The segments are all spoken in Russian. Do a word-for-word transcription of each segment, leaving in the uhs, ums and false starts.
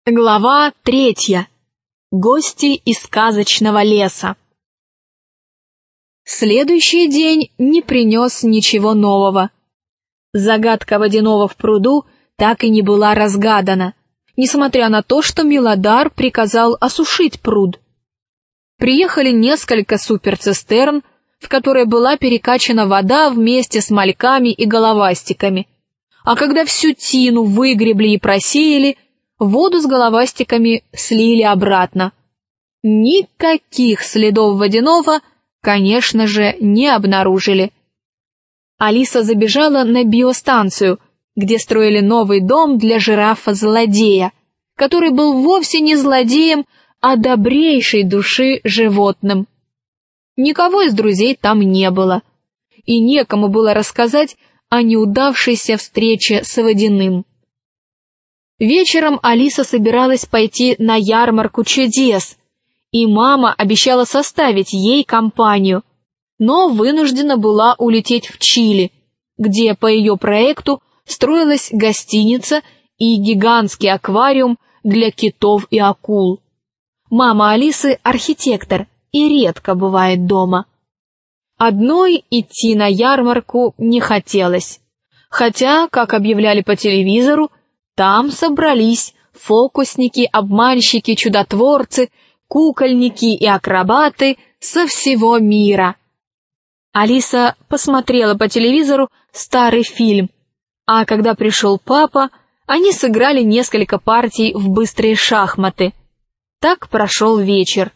Глава третья. Гости из сказочного леса. Следующий день не принес ничего нового. Загадка водяного в пруду так и не была разгадана, несмотря на то, что Милодар приказал осушить пруд. Приехали несколько суперцистерн, в которые была перекачана вода вместе с мальками и головастиками, а когда всю тину выгребли и просеяли, воду с головастиками слили обратно. Никаких следов водяного, конечно же, не обнаружили. Алиса забежала на биостанцию, где строили новый дом для жирафа-злодея, который был вовсе не злодеем, а добрейшей души животным. Никого из друзей там не было, и некому было рассказать о неудавшейся встрече с водяным. Вечером Алиса собиралась пойти на ярмарку чудес, и мама обещала составить ей компанию, но вынуждена была улететь в Чили, где по ее проекту строилась гостиница и гигантский аквариум для китов и акул. Мама Алисы архитектор и редко бывает дома. Одной идти на ярмарку не хотелось, хотя, как объявляли по телевизору, там собрались фокусники, обманщики, чудотворцы, кукольники и акробаты со всего мира. Алиса посмотрела по телевизору старый фильм, а когда пришел папа, они сыграли несколько партий в быстрые шахматы. Так прошел вечер.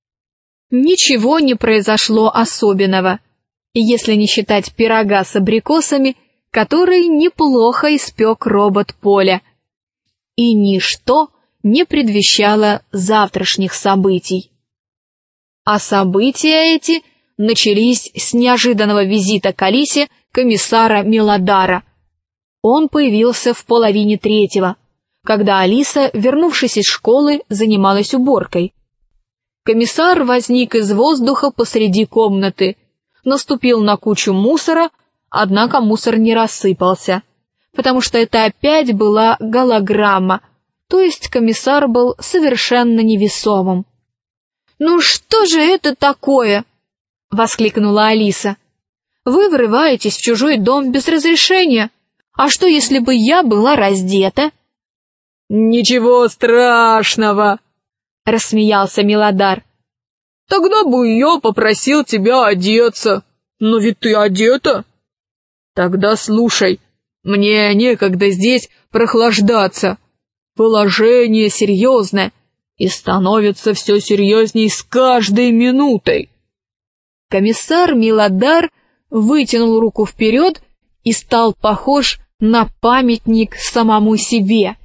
Ничего не произошло особенного, если не считать пирога с абрикосами, который неплохо испек робот Поля. И ничто не предвещало завтрашних событий. А события эти начались с неожиданного визита к Алисе комиссара Милодара. Он появился в половине третьего, когда Алиса, вернувшись из школы, занималась уборкой. Комиссар возник из воздуха посреди комнаты, наступил на кучу мусора, однако мусор не рассыпался, потому что это опять была голограмма, то есть комиссар был совершенно невесомым. «Ну что же это такое?» — воскликнула Алиса. «Вы врываетесь в чужой дом без разрешения. А что, если бы я была раздета?» «Ничего страшного!» — рассмеялся Милодар. «Тогда бы я попросил тебя одеться. Но ведь ты одета. Тогда слушай, мне некогда здесь прохлаждаться. Положение серьезное и становится все серьезней с каждой минутой». Комиссар Милодар вытянул руку вперед и стал похож на памятник самому себе.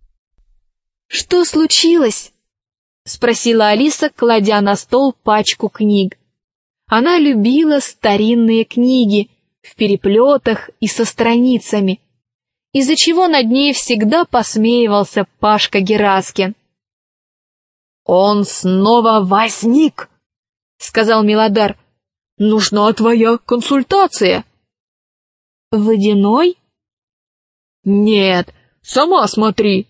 «Что случилось?» — спросила Алиса, кладя на стол пачку книг. Она любила старинные книги в переплетах и со страницами, из-за чего над ней всегда посмеивался Пашка Гераскин. «Он снова возник», — сказал Милодар. «Нужна твоя консультация». «Водяной?» «Нет, сама смотри».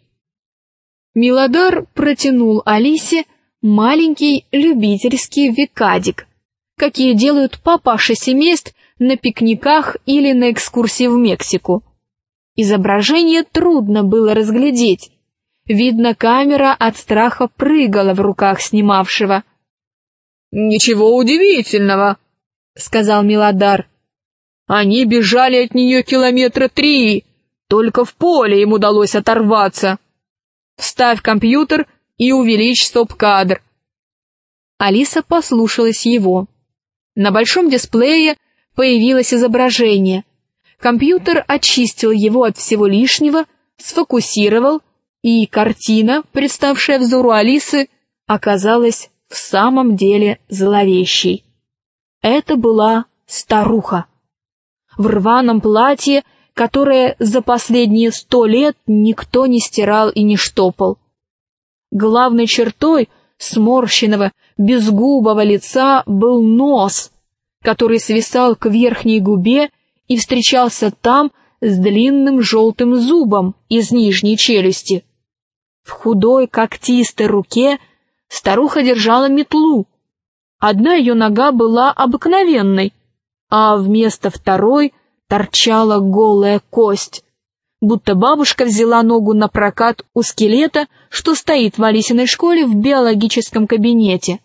Милодар протянул Алисе маленький любительский викадик, какие делают папаши семейств на пикниках или на экскурсии в Мексику. Изображение трудно было разглядеть. Видно, камера от страха прыгала в руках снимавшего. «Ничего удивительного», — сказал Милодар. «Они бежали от нее километра три, только в поле им удалось оторваться. Вставь компьютер и увеличь стоп-кадр». Алиса послушалась его. На большом дисплее появилось изображение. Компьютер очистил его от всего лишнего, сфокусировал, и картина, представшая взору Алисы, оказалась в самом деле зловещей. Это была старуха в рваном платье, которое за последние сто лет никто не стирал и не штопал. Главной чертой сморщенного, безгубого лица был нос, который свисал к верхней губе и встречался там с длинным желтым зубом из нижней челюсти. В худой когтистой руке старуха держала метлу. Одна ее нога была обыкновенной, а вместо второй торчала голая кость, будто бабушка взяла ногу на прокат у скелета, что стоит в Алисиной школе в биологическом кабинете.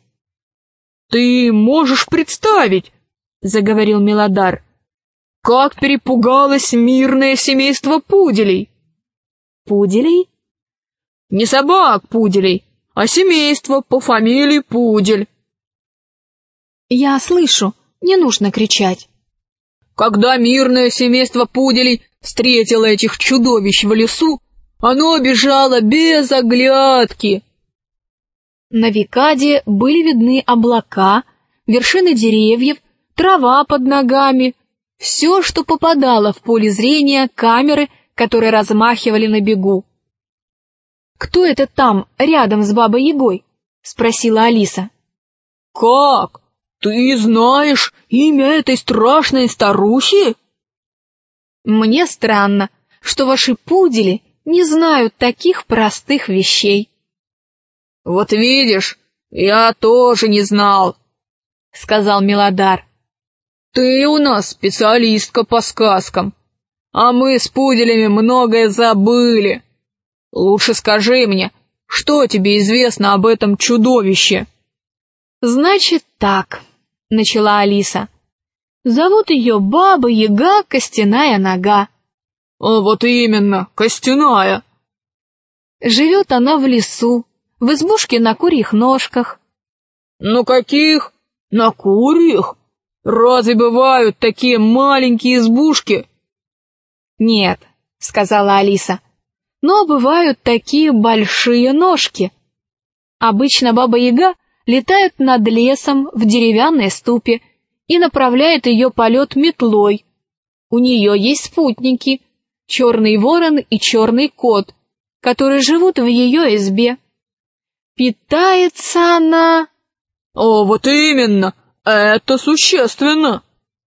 «Ты можешь представить, — заговорил Милодар, — как перепугалось мирное семейство пуделей?» «Пуделей?» «Не собак пуделей, а семейство по фамилии Пудель». «Я слышу, не нужно кричать». Когда мирное семейство пуделей встретило этих чудовищ в лесу, оно бежало без оглядки. На Викаде были видны облака, вершины деревьев, трава под ногами, все, что попадало в поле зрения камеры, которые размахивали на бегу. «Кто это там, рядом с Бабой-Ягой?» — спросила Алиса. «Как? Ты знаешь имя этой страшной старухи?» «Мне странно, что ваши пудели не знают таких простых вещей». «Вот видишь, я тоже не знал», — сказал Милодар. «Ты у нас специалистка по сказкам, а мы с пуделями многое забыли. Лучше скажи мне, что тебе известно об этом чудовище?» «Значит так», — начала Алиса. «Зовут ее Баба-Яга Костяная Нога». «А вот именно, Костяная». «Живет она в лесу, в избушке на курьих ножках». «На каких? На курьих? Разве бывают такие маленькие избушки?» «Нет», — сказала Алиса, — «но бывают такие большие ножки. Обычно Баба-Яга летает над лесом в деревянной ступе и направляет ее полет метлой. У нее есть спутники, черный ворон и черный кот, которые живут в ее избе. Питается она...» «О, вот именно, это существенно».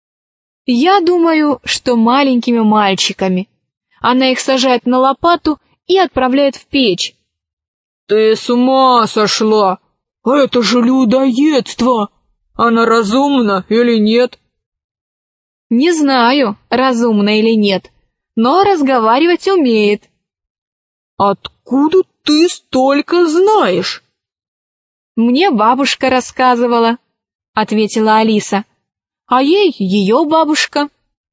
«Я думаю, что маленькими мальчиками. Она их сажает на лопату и отправляет в печь». «Ты с ума сошла! Это же людоедство! Она разумна или нет?» «Не знаю, разумна или нет, но разговаривать умеет». «Откуда ты столько знаешь?» «Мне бабушка рассказывала», — ответила Алиса, — «а ей ее бабушка».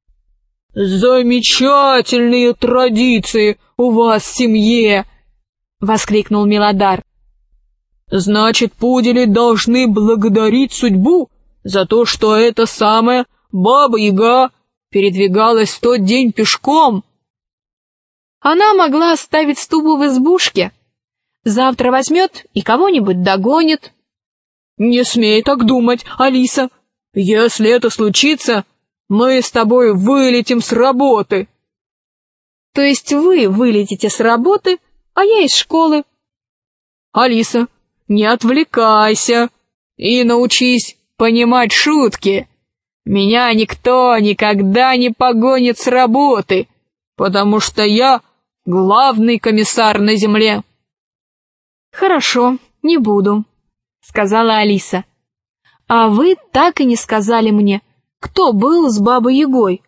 «Замечательные традиции у вас в семье!» — воскликнул Милодар. «Значит, пудели должны благодарить судьбу за то, что эта самая Баба-Яга передвигалась в тот день пешком». «Она могла оставить ступу в избушке. Завтра возьмет и кого-нибудь догонит». «Не смей так думать, Алиса. Если это случится, мы с тобой вылетим с работы». «То есть вы вылетите с работы, а я из школы?» «Алиса, не отвлекайся и научись понимать шутки. Меня никто никогда не погонит с работы, потому что я главный комиссар на земле». «Хорошо, не буду», — сказала Алиса. «А вы так и не сказали мне, кто был с Бабой-Ягой».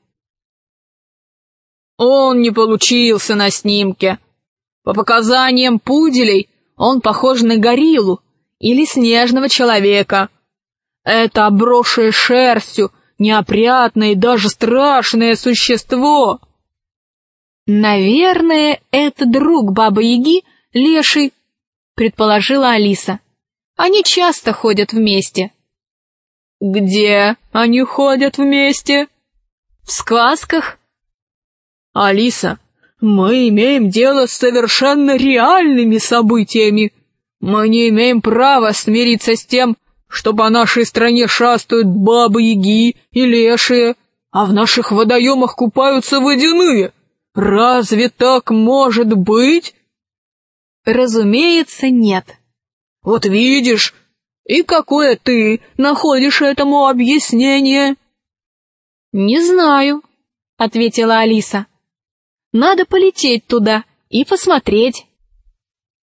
«Он не получился на снимке. По показаниям пуделей, он похож на гориллу или снежного человека. Это обросшее шерстью, неопрятное и даже страшное существо». «Наверное, это друг Бабы-Яги, леший», — предположила Алиса. «Они часто ходят вместе». «Где они ходят вместе?» «В сказках». «Алиса, мы имеем дело с совершенно реальными событиями. Мы не имеем права смириться с тем, что по нашей стране шастают бабы-яги и лешие, а в наших водоемах купаются водяные. Разве так может быть?» «Разумеется, нет». «Вот видишь, и какое ты находишь этому объяснение?» «Не знаю», — ответила Алиса. «Надо полететь туда и посмотреть».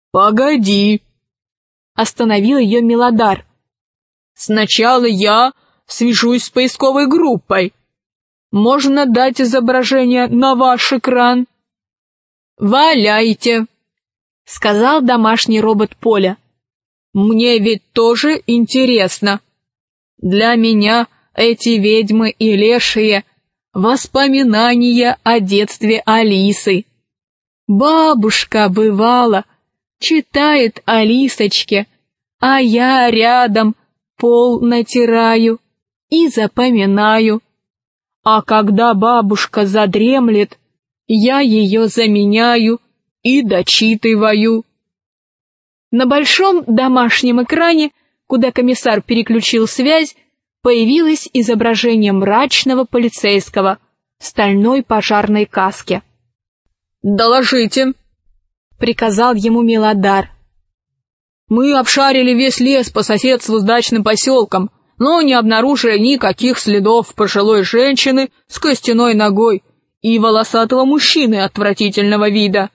Погоди!» Остановил ее Милодар. «Сначала я свяжусь с поисковой группой. Можно дать изображение на ваш экран?» «Валяйте», — сказал домашний робот Поля. «Мне ведь тоже интересно. Для меня эти ведьмы и лешие — воспоминания о детстве Алисы. Бабушка, бывало, читает Алисочке, а я рядом пол натираю и запоминаю. А когда бабушка задремлет, я ее заменяю и дочитываю». На большом домашнем экране, куда комиссар переключил связь, появилось изображение мрачного полицейского в стальной пожарной каске. «Доложите», — приказал ему Милодар. «Мы обшарили весь лес по соседству с дачным поселком, но не обнаружили никаких следов пожилой женщины с костяной ногой и волосатого мужчины отвратительного вида».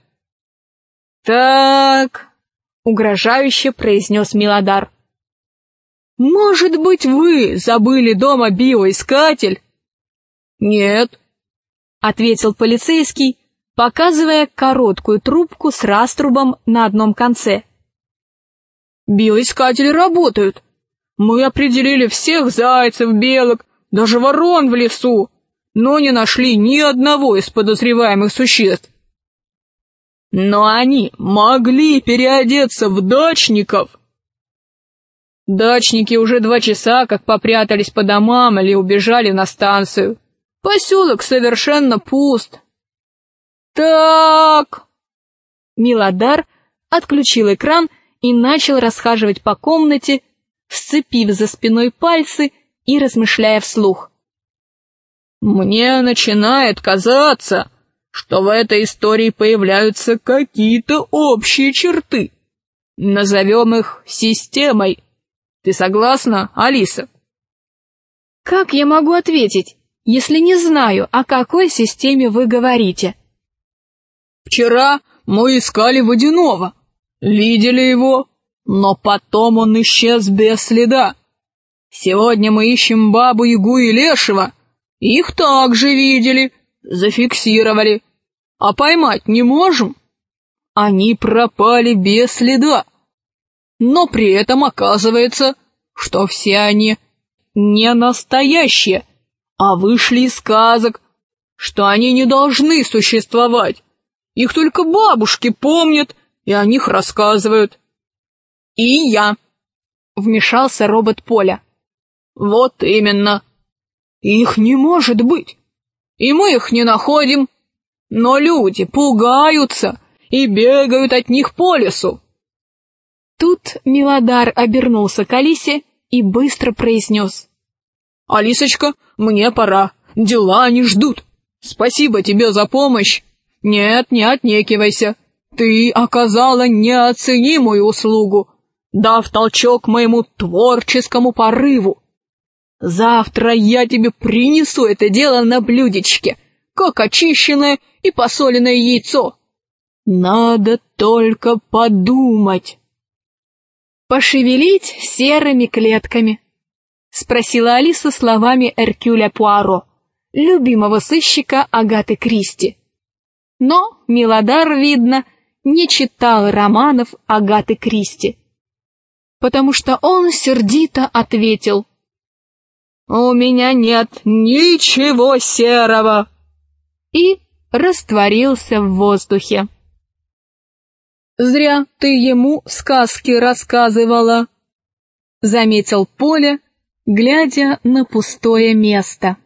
«Так», — угрожающе произнес Милодар. «Может быть, вы забыли дома биоискатель?» «Нет», — ответил полицейский, показывая короткую трубку с раструбом на одном конце. «Биоискатели работают. Мы определили всех зайцев, белок, даже ворон в лесу, но не нашли ни одного из подозреваемых существ. Но они могли переодеться в дачников». «Дачники уже два часа как попрятались по домам или убежали на станцию. Поселок совершенно пуст». «Так...» Милодар отключил экран и начал расхаживать по комнате, сцепив за спиной пальцы и размышляя вслух. «Мне начинает казаться, что в этой истории появляются какие-то общие черты. Назовем их системой. Ты согласна, Алиса?» «Как я могу ответить, если не знаю, о какой системе вы говорите?» «Вчера мы искали Водяного, видели его, но потом он исчез без следа. Сегодня мы ищем Бабу-Ягу и Лешего, их также видели, зафиксировали, а поймать не можем. Они пропали без следа. Но при этом оказывается, что все они не настоящие, а вышли из сказок, что они не должны существовать. Их только бабушки помнят и о них рассказывают». «И я», — вмешался робот Поля. «Вот именно. Их не может быть, и мы их не находим, но люди пугаются и бегают от них по лесу». Тут Милодар обернулся к Алисе и быстро произнес: «Алисочка, мне пора, дела не ждут. Спасибо тебе за помощь. Нет, не отнекивайся, ты оказала неоценимую услугу, дав толчок моему творческому порыву. Завтра я тебе принесу это дело на блюдечке, как очищенное и посоленное яйцо. Надо только подумать». «Пошевелить серыми клетками?» — спросила Алиса словами Эркюля Пуаро, любимого сыщика Агаты Кристи. Но Милодар, видно, не читал романов Агаты Кристи, потому что он сердито ответил: «У меня нет ничего серого!» и растворился в воздухе. «Зря ты ему сказки рассказывала», — заметил Поля, глядя на пустое место.